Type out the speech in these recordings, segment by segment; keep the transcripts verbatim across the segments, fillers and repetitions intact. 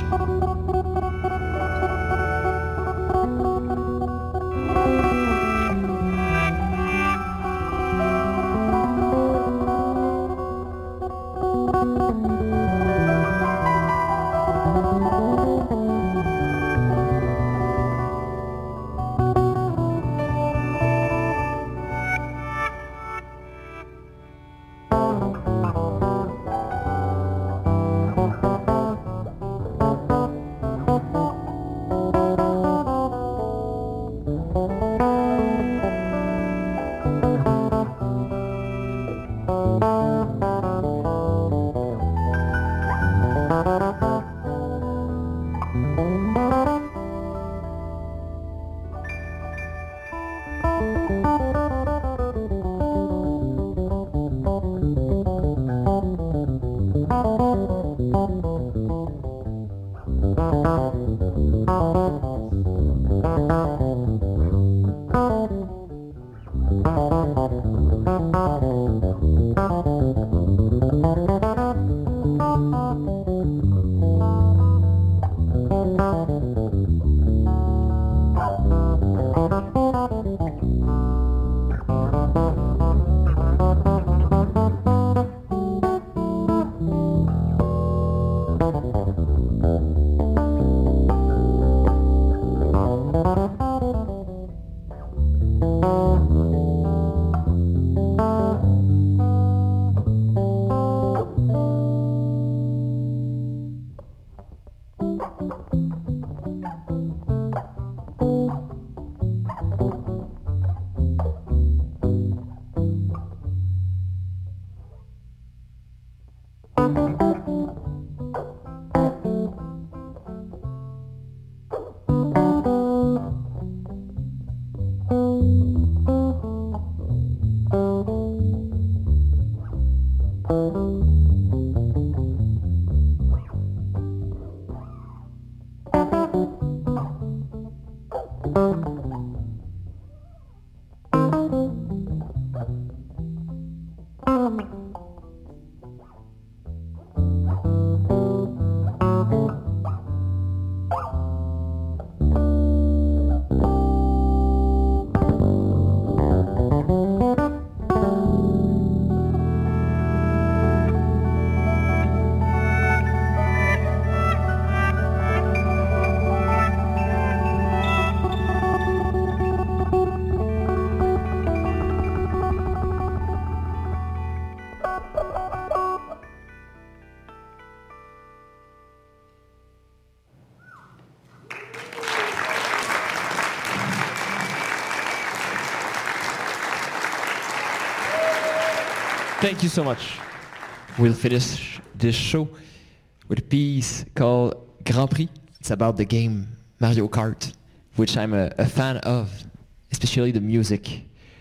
Thank you so much. We'll finish this show with a piece called Grand Prix. It's about the game Mario Kart, which I'm a, a fan of, especially the music.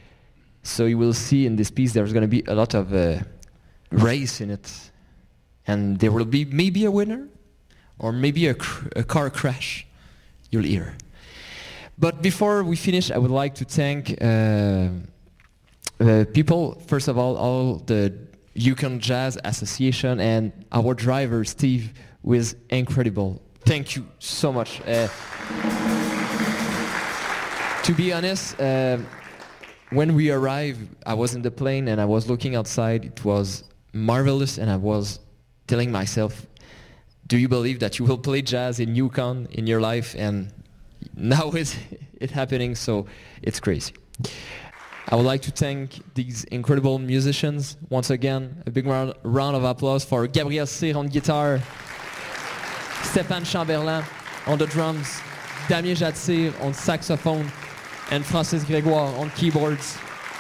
So you will see in this piece there's going to be a lot of uh, race in it. And there will be maybe a winner, or maybe a, cr- a car crash. You'll hear. But before we finish, I would like to thank uh, uh, people, first of all, all the Yukon Jazz Association and our driver, Steve, who is incredible. Thank you so much. Uh, to be honest, uh, when we arrived, I was in the plane and I was looking outside. It was marvelous, and I was telling myself, do you believe that you will play jazz in Yukon in your life? And now it's it happening, so it's crazy. I would like to thank these incredible musicians. Once again, a big round, round of applause for Gabriel Cyr on guitar, Stéphane Chamberlain on the drums, Damien Jattir on saxophone, and Francis Grégoire on keyboards.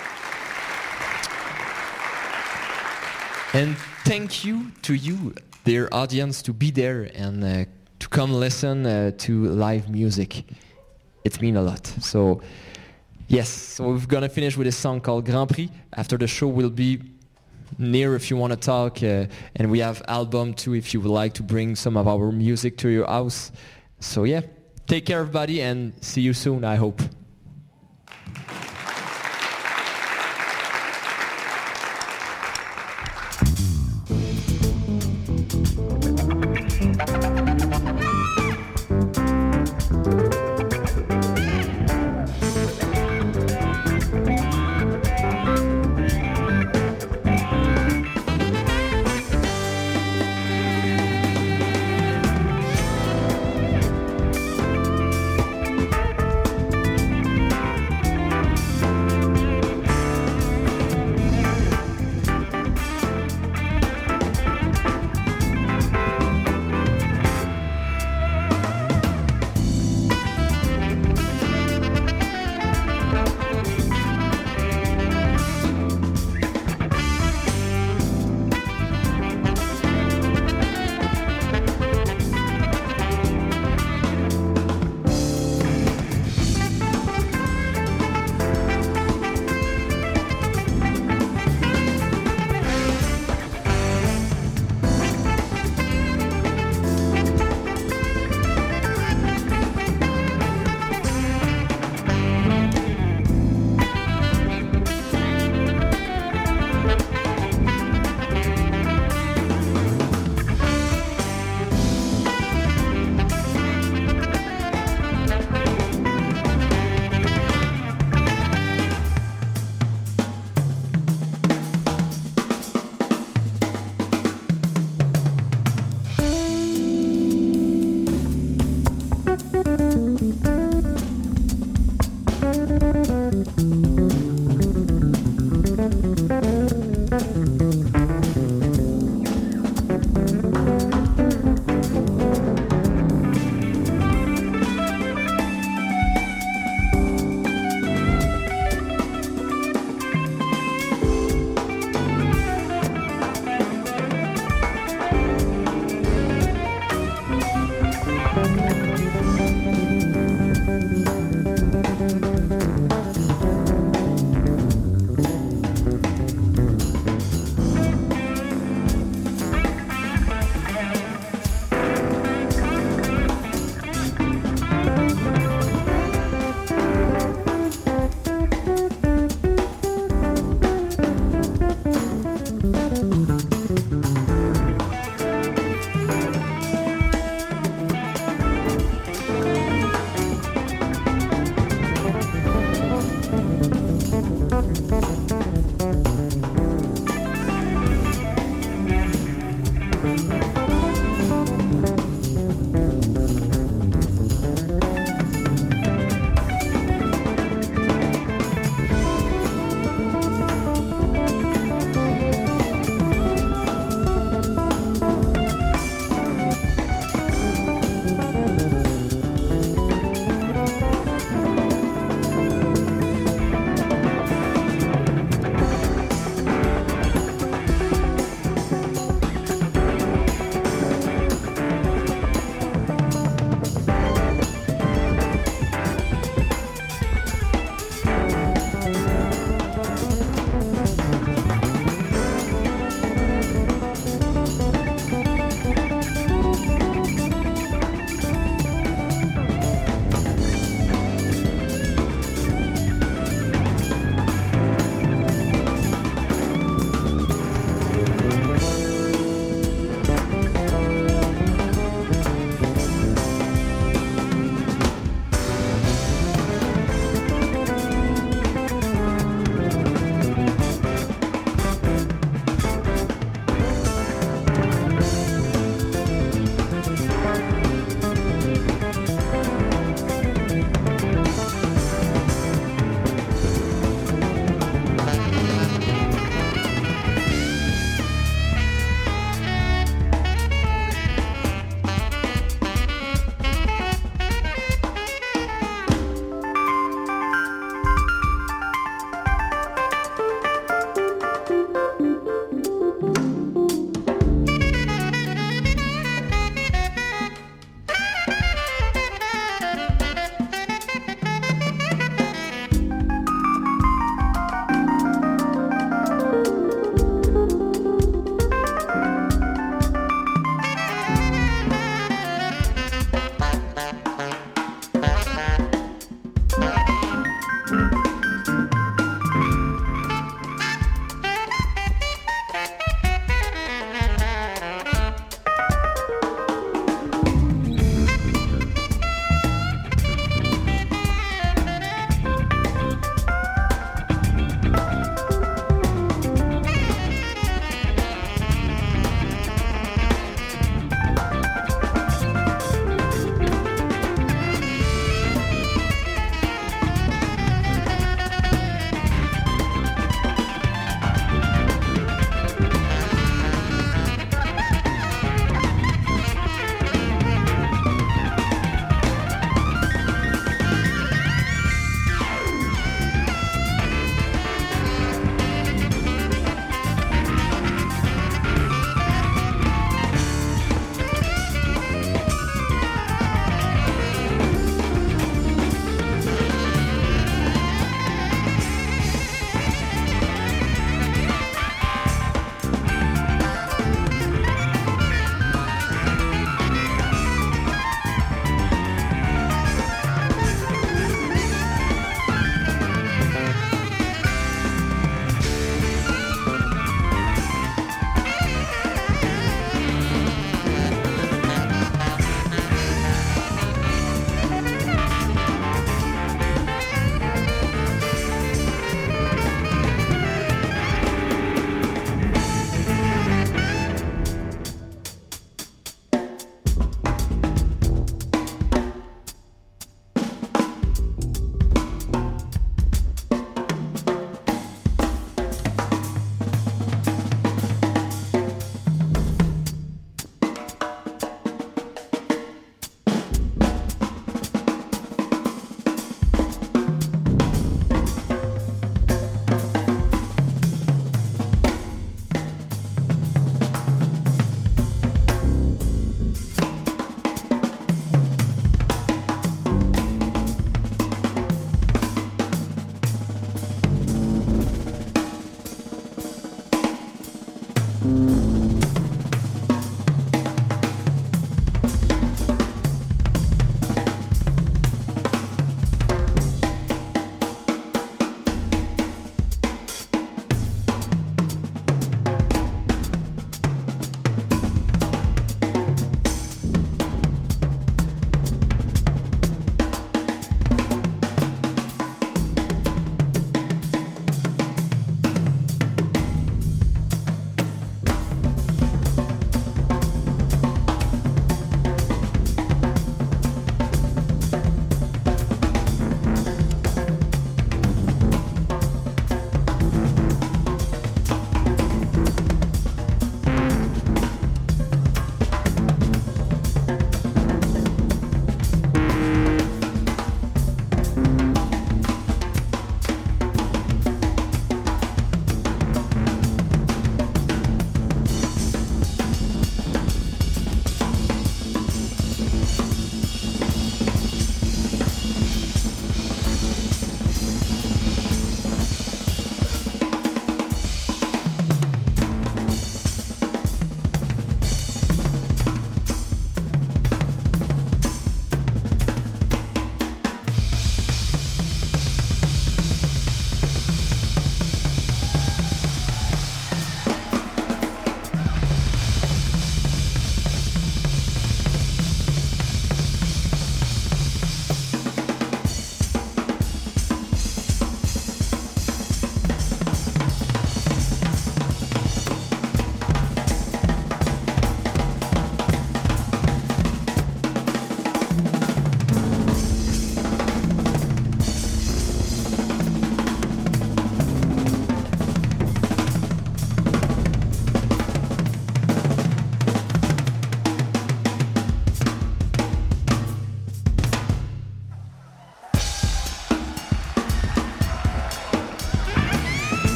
And thank you to you, dear audience, to be there and uh, to come listen uh, to live music. It means a lot. So, yes, so we're going to finish with a song called Grand Prix. After the show, we'll be near if you want to talk. Uh, and we have album too if you would like to bring some of our music to your house. So, yeah, take care, everybody, and see you soon, I hope.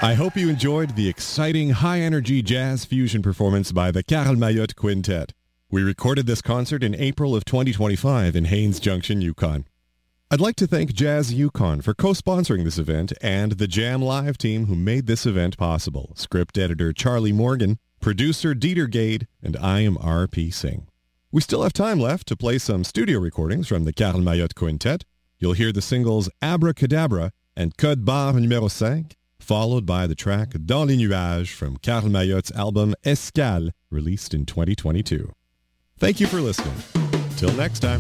I hope you enjoyed the exciting, high-energy jazz fusion performance by the Karl Mayotte Quintet. We recorded this concert in April of twenty twenty-five in Haines Junction, Yukon. I'd like to thank Jazz Yukon for co-sponsoring this event and the Jam Live team who made this event possible. Script editor Charlie Morgan, producer Dieter Gade, and I am R P Singh. We still have time left to play some studio recordings from the Karl Mayotte Quintet. You'll hear the singles Abracadabra and Code Barre numéro five, followed by the track Dans les nuages from Karl Mayotte's album Escale, released in twenty twenty-two. Thank you for listening. Till next time.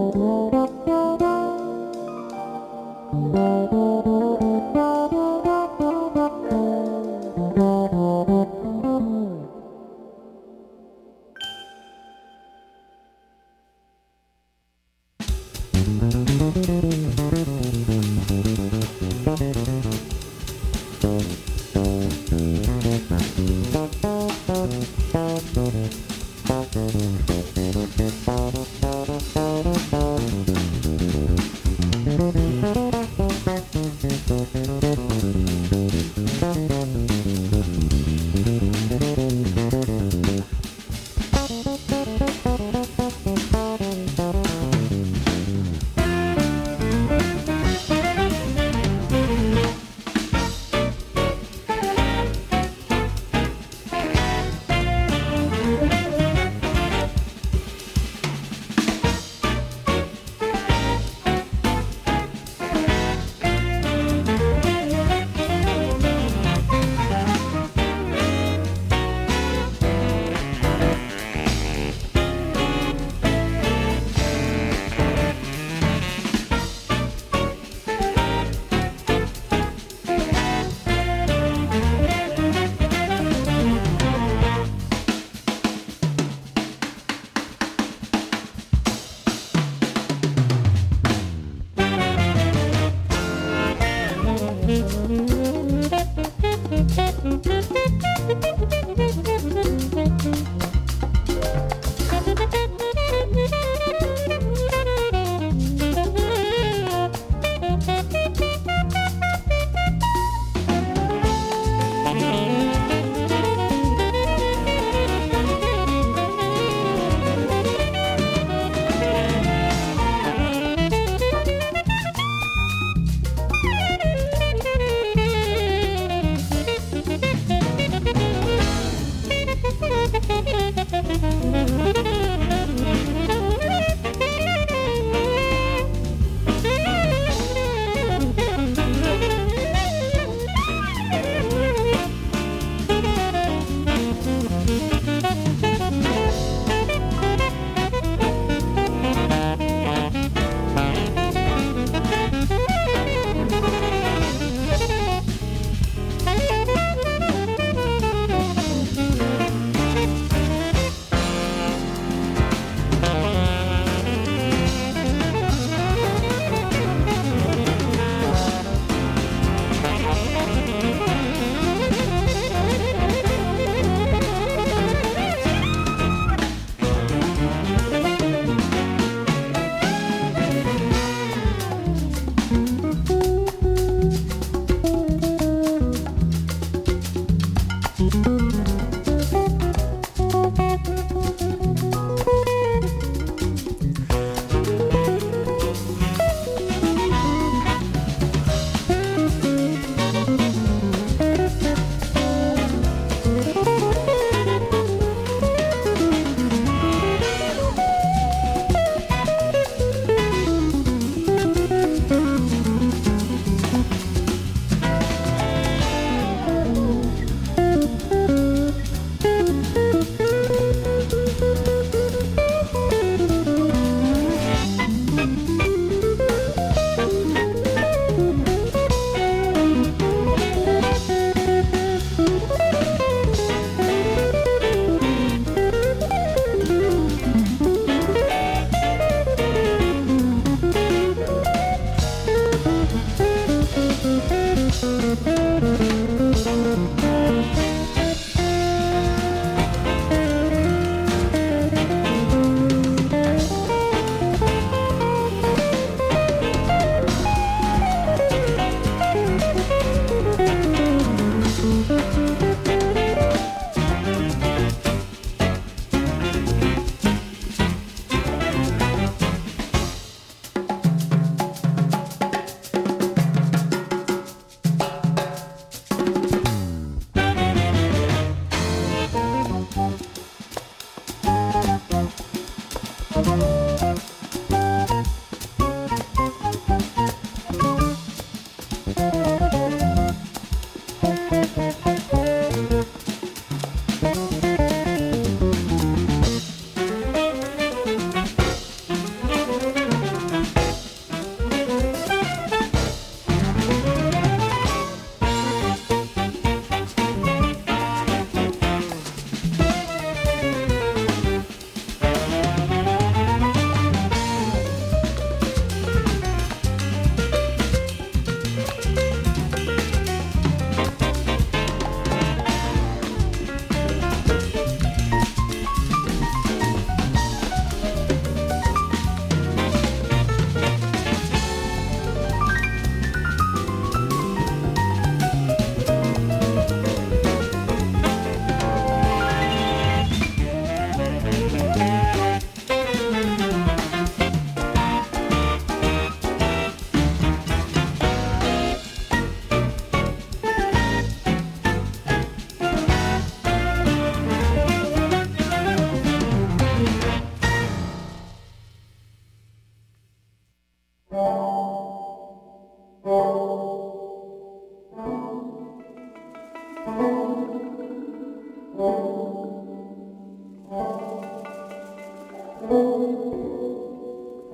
Thank you.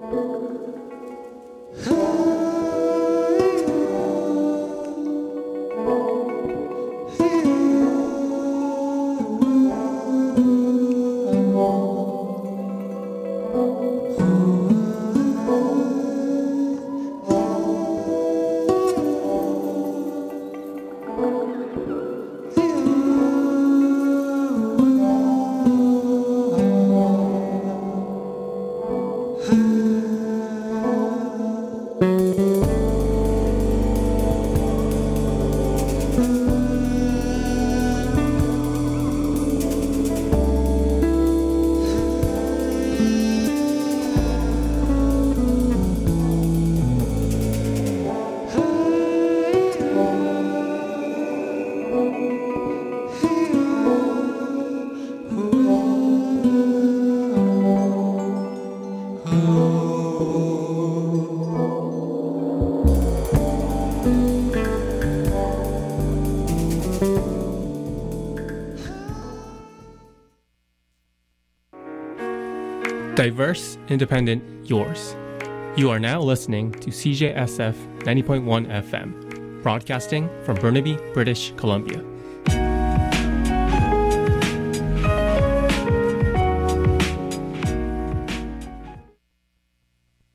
Diverse, independent, yours. You are now listening to C J S F ninety point one F M, broadcasting from Burnaby, British Columbia.